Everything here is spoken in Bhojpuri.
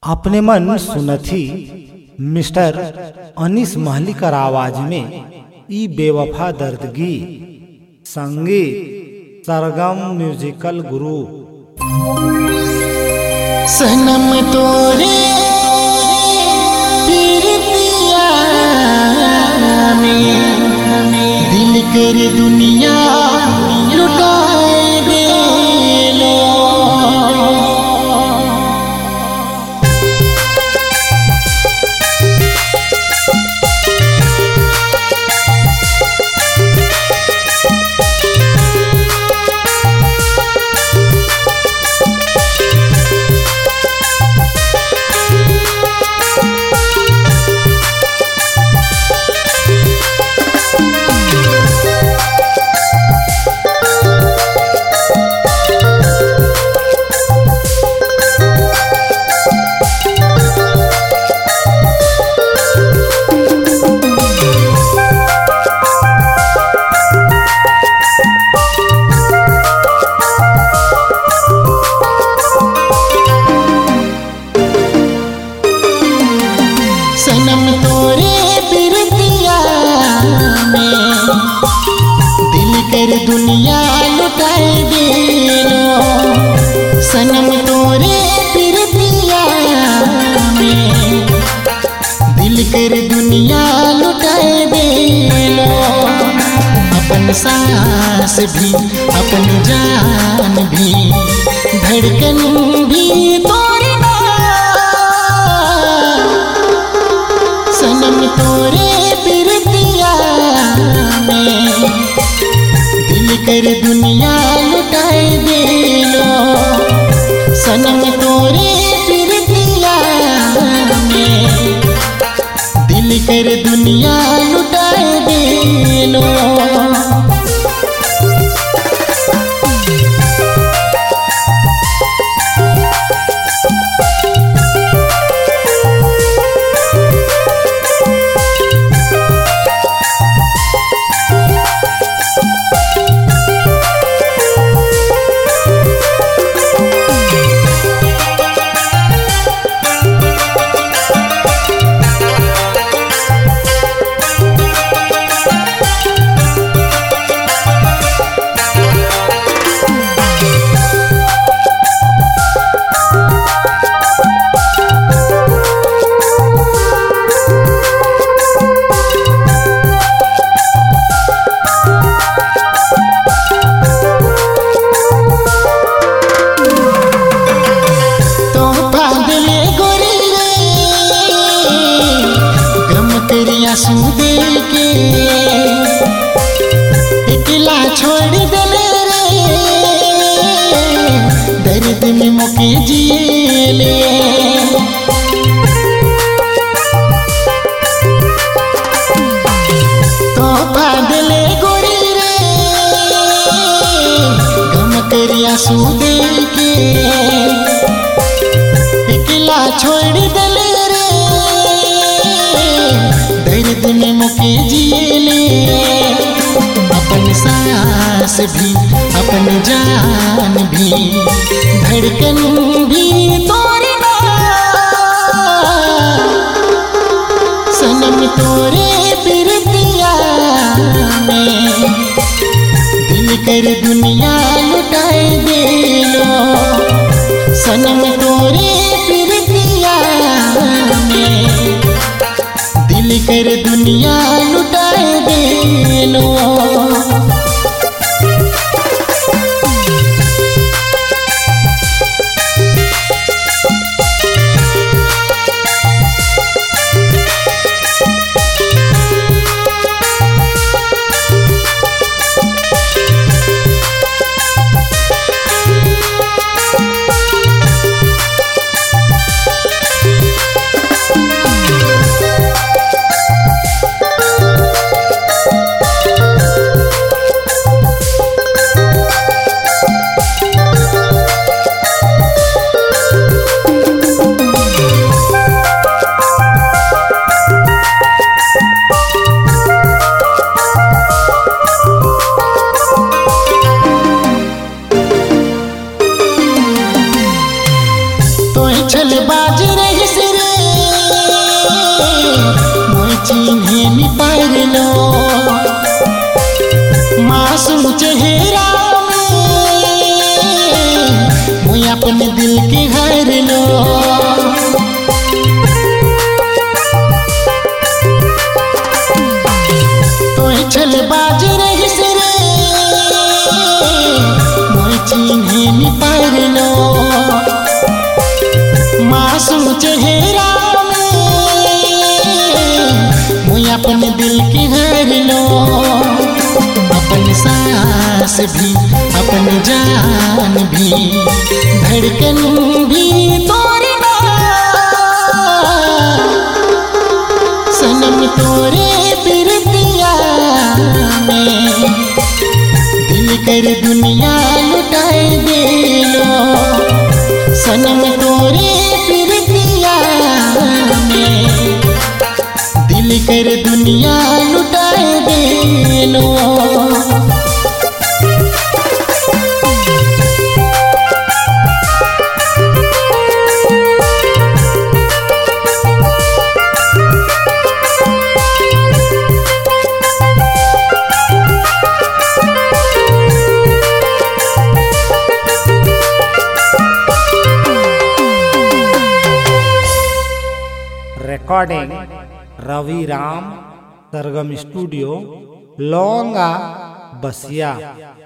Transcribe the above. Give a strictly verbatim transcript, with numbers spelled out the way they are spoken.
अपने मन सुनथी मिस्टर अनीस महलिकर आवाज में ई बेवफा दर्दगी। संगीत सरगम म्यूजिकल ग्रुप। सनम तोरे प्रीतिया में दिल कर दुनिया लुटाए देलो। सनम तोरे प्रीतिया में दिल कर दुनिया लुटाए देलो। सनम तोरे प्रीतिया में दिल कर दुनिया लुटाए देलो। अपन सांस भी अपन जान भी धड़कन भी तोरे सनम तोरे प्रीतिया में दिल कर दुनिया लुटाए देलो। सनम तोरे प्रीतिया में दिल कर दुनिया लुटाए देलो। दे के अकेला छोड़ दले रे दर्द में मुके जिएले। तो बादले गोरी रे गम करिया सू दे के अकेला छोड़ दले दर्द में मुके जिएले। अपन सांस भी अपन जान भी धड़कन भी तोरे सनम तोरे प्रीतिया में दिल कर दुनिया लुटाए देलो। सनम तोरे प्रीतिया में दिल कर दुनिया लुटाए देलो। छल बाज रहे लो, मासूम चेहरा में मुझे अपने दिल के हर लो। तो चल बाज रही से मुझे चिन्हे नी पर लो, मासूम चेहरा अपने दिल की हर लो। अपन सांस भी अपन जान भी धड़कन भी तोड़ना, सनम तोरे बिरतिया में दिल कर दुनिया लुटाए दे लो। सनम तोरे बिरतिया में दिल कर दुनिया लुटाए दे लो। रिकॉर्डिंग रवि राम, सरगम स्टूडियो, लौंगा, बसिया।